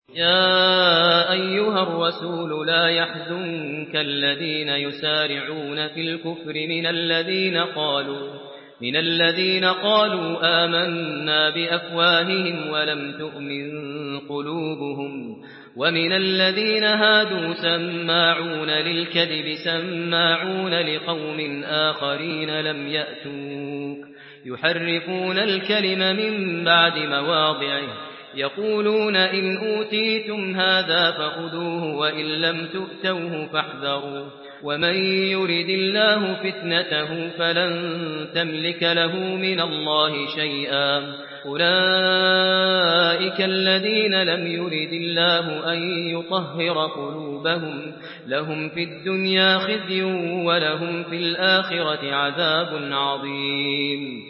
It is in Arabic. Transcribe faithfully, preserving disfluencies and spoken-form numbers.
يا أيها الرسول لا يحزنك الذين يسارعون في الكفر من الذين قالوا من الذين قالوا آمنا بأفواههم ولم تؤمن قلوبهم ومن الذين هادوا سماعون للكذب سماعون لقوم آخرين لم يأتوك يحرفون الكلم من بعد مواضعه يقولون إن أوتيتم هذا فخذوه وإن لم تؤتوه فاحذروا ومن يرد الله فتنته فلن تملك له من الله شيئا أولئك الذين لم يرد الله أن يطهر قلوبهم لهم في الدنيا خزي ولهم في الآخرة عذاب عظيم